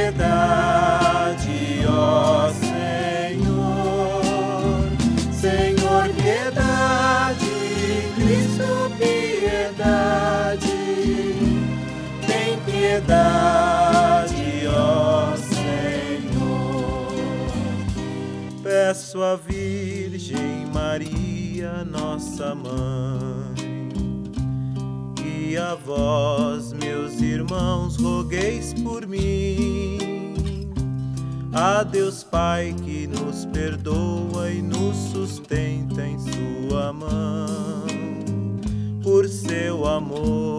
piedade, ó Senhor. Senhor, piedade, Cristo, piedade. Tem piedade, ó Senhor. Peço à Virgem Maria, nossa mãe, e a vós, meus irmãos, rogueis por mim. A Deus Pai que nos perdoa e nos sustenta em sua mão, por seu amor